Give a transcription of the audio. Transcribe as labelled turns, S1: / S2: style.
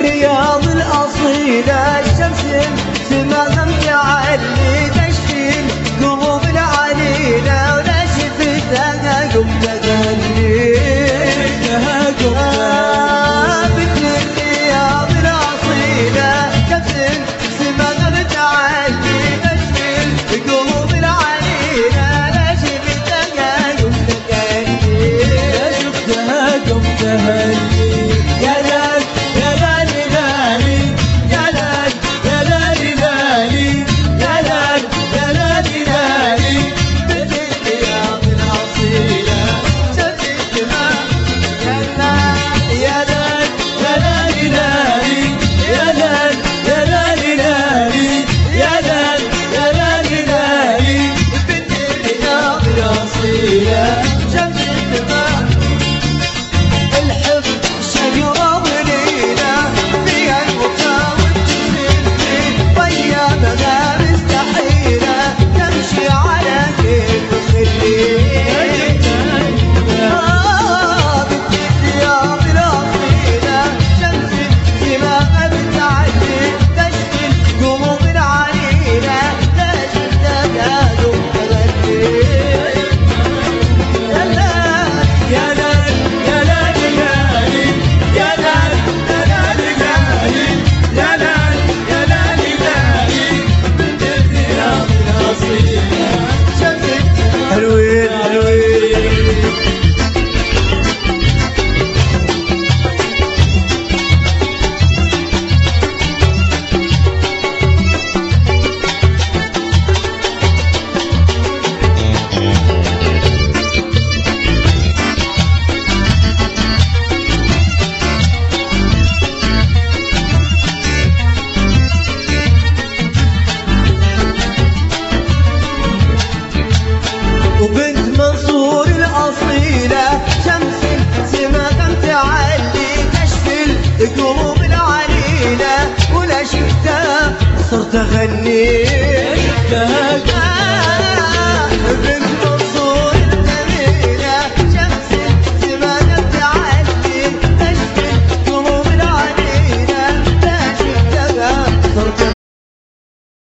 S1: الرياض الأصيلة شمس سماها متعلي تشفي القلوب العليلة ولا شفتها قمت أغني بنت الرياض الأصيلة شمس سماها متعلي تشفي القلوب العليلة لا شفتها قمت أغني قمت أغني وبنت منصور الأصيلة شمس سماها متعلي تشفي القلوب العليلة ولا شفتها صرت أغني